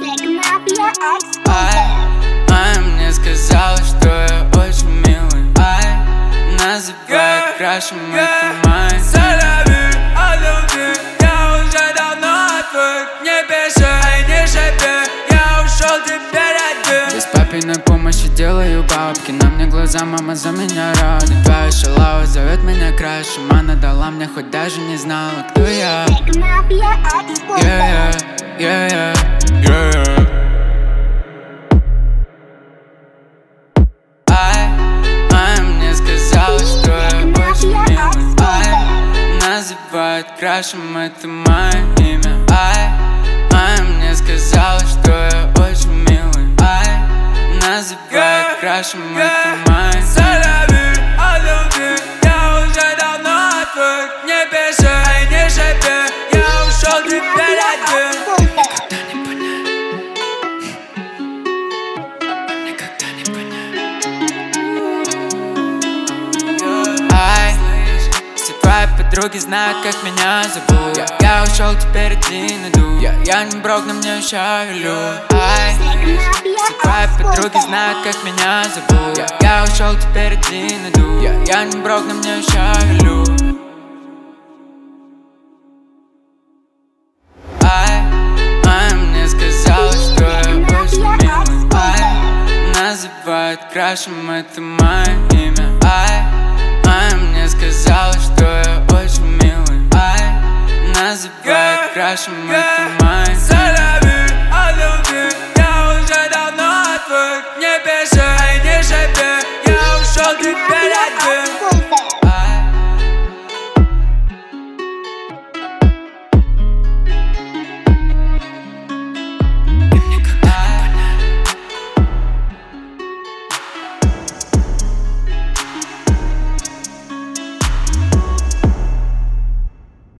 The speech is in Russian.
Ай, мне сказала, что я очень милый. Ай, называет крашем, это май. Саляви, о любви, я уже давно отвык. Не пиши, не шепи, я ушел теперь один. Без папиной помощи делаю бабки. На мне глаза, мама за меня рада. Твоя шалава зовет меня крашем. Она дала мне, хоть даже не знала, кто я. Ай, мне сказала, что я очень милый. Ай, называет крашем, это мое имя. Ай, мне сказала, что я очень милый. Ай, называет крашем, это мое. Саляви, о любви, я уже давно отвык. Не пиши, не шепи, я ушел теперь один. Никогда не понять. Ай, все твои подруги знают, как меня зовут. Я ушел, теперь один иду. Я не брок, но мне еще велю. Ай, все твои подруги знают, как меня зовут. Я ушел, теперь один иду. Я не брок, но мне еще велю. Ай, мне сказала, что я очень милый. Ай, называет крашем, это мое имя. Ай, мне сказала, что я очень милый. Ай, называет крашем, это мое.